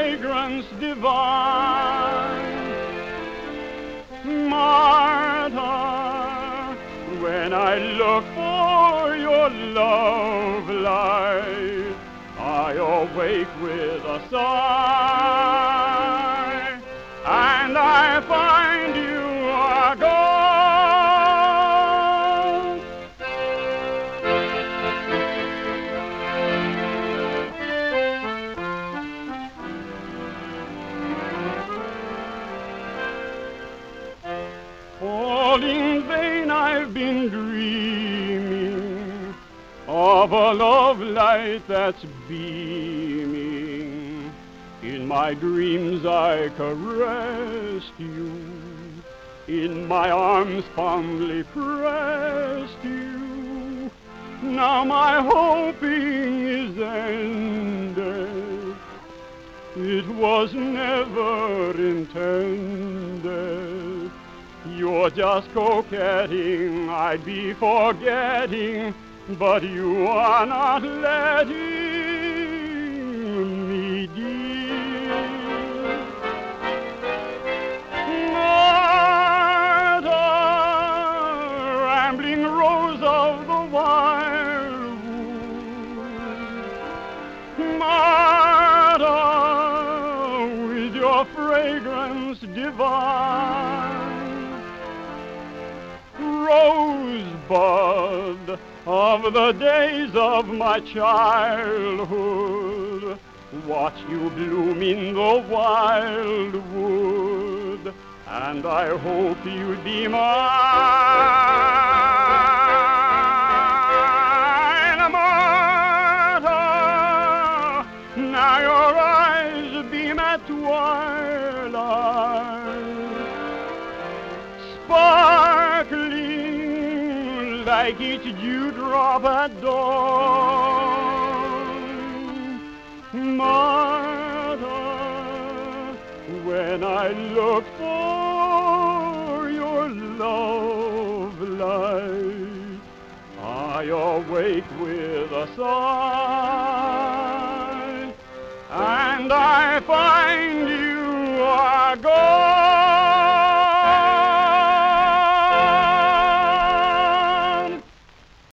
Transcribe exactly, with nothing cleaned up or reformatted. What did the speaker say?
fragrance divine. Martha, when I look for your love light, I awake with a sigh, and I find you are gone. All in vain I've been dreaming of a love light that's beaming. In my dreams I caressed you, in my arms fondly pressed you. Now my hoping is ended, it was never intended. You're just coquetting, I'd be forgetting, but you are not letting me, dear. Martha, rambling rose of the wildwood, Martha, with your fragrance divine. Rosebud of the days of my childhood, watch you bloom in the wildwood, and I hope you'd be mine. Martha, now your eyes beam at twilight, sparkling like each dewdrop at dawn. Martha, when I look for your love light, I awake with a sigh, and I find you are gone.